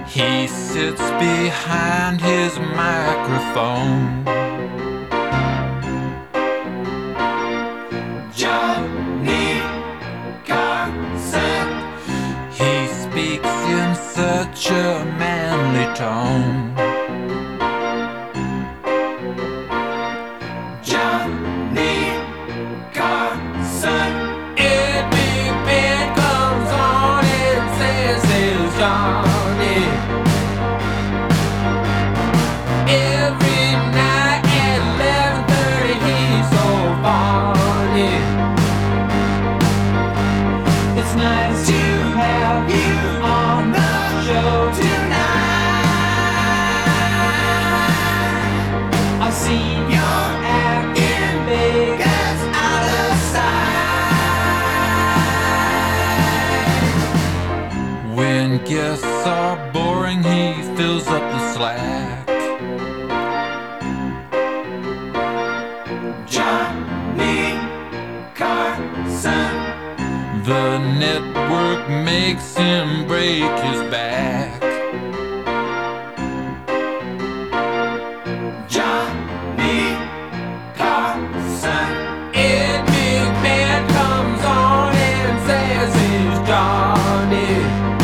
He sits behind his microphone. Johnny Carson. He speaks in such a manly tone. Johnny Carson. Every band comes on and says it's Johnny. Every night at 11:30 he's so funny. It's nice to have you on the show tonight. I've seen your act in Vegas out of sight. When guests are boring, he fills up the slack. Johnny Carson. The network makes him break his back. Johnny Carson. Ed McMahon comes on and says he's Johnny.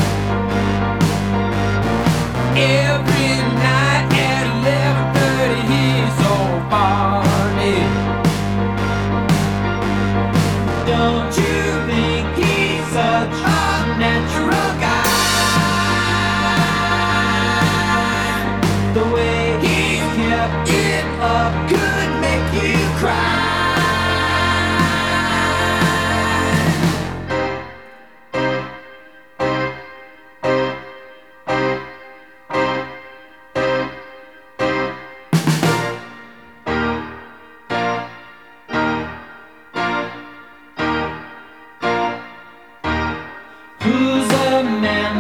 Every night at 11:30 he's so funny. Don't you think he's such a natural guy? The way he's kept it up could make you cry. Who's a man